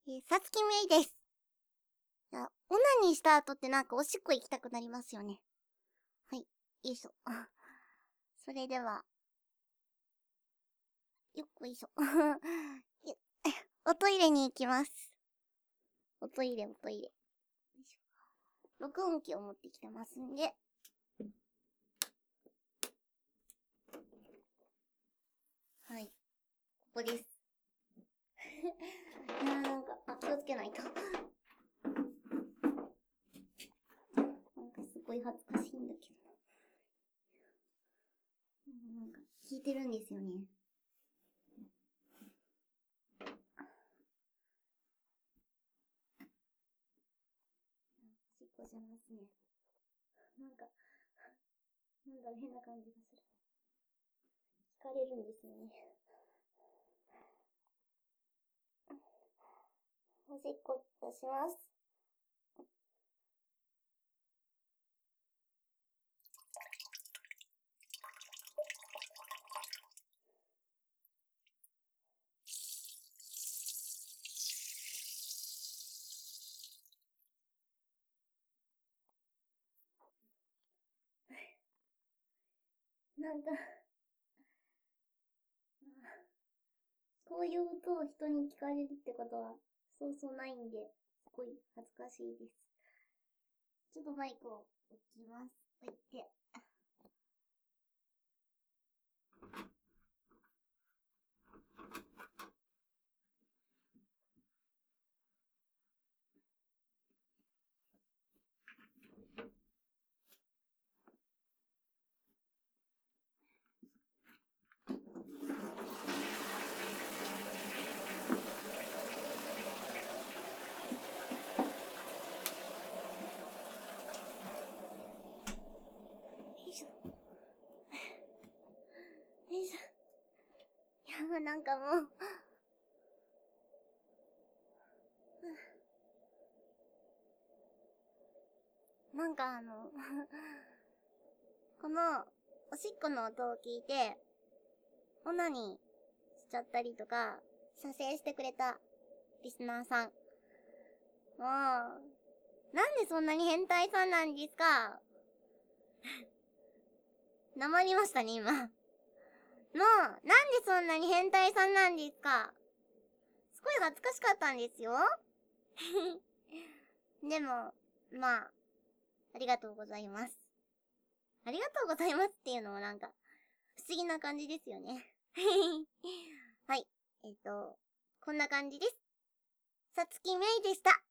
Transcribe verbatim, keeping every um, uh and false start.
えー、さつきめいです。いや、オナニーした後ってなんかおしっこ行きたくなりますよね。はい、よいしょ。それでは、よっこいしょ。よおトイレに行きます。おトイレ、おトイレ。よいしょ。録音機を持ってきてますんで。はい。ここです。いやーなんか、あ、気をつけないと。なんかすごい恥ずかしいんだけど。なんか、聞いてるんですよね。おしっこしますね。なんか、なんだろ、変な感じがする。聞かれるんですよね。おしっこ出します。なんか、こういう音を人に聞かれるってことは、そうそうないんで、すごい恥ずかしいです。ちょっとマイクを置きます。置いて。よいしょ。よいしょ。いや、もうなんかもう、なんかあの、この、おしっこの音を聞いて、オナニーしちゃったりとか、射精してくれたリスナーさん。もう、なんでそんなに変態さんなんですか？なまりましたね、今。もう、なんでそんなに変態さんなんですか？すごい恥ずかしかったんですよ。でも、まあ、ありがとうございます。ありがとうございますっていうのもなんか、不思議な感じですよね。はい。えっと、こんな感じです。さつきめいでした。